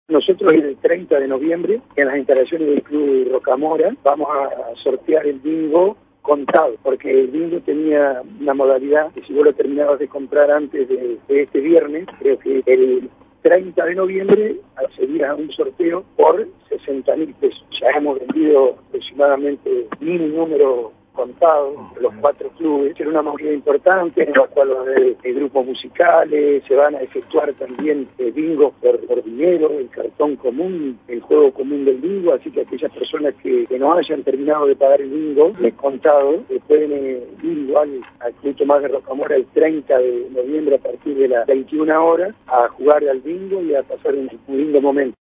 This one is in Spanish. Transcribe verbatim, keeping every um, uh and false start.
Nosotros el treinta de noviembre, en las instalaciones del Club Rocamora, vamos a sortear el bingo contado, porque el bingo tenía una modalidad que si vos lo terminabas de comprar antes de, de este viernes, creo que el treinta de noviembre accedías a un sorteo por sesenta mil pesos. Ya hemos vendido aproximadamente mil números contados entre los cuatro clubes. Era una movida importante en la cual va a haber eh, grupos musicales, se van a efectuar también eh, bingos por, por dinero, el cartón común, el juego común del bingo, así que aquellas personas que, que no hayan terminado de pagar el bingo eh, contado eh, pueden eh, ir igual al Club Tomás de Rocamora el treinta de noviembre a partir de las veintiuna horas a jugar al bingo y a pasar un, un lindo momento.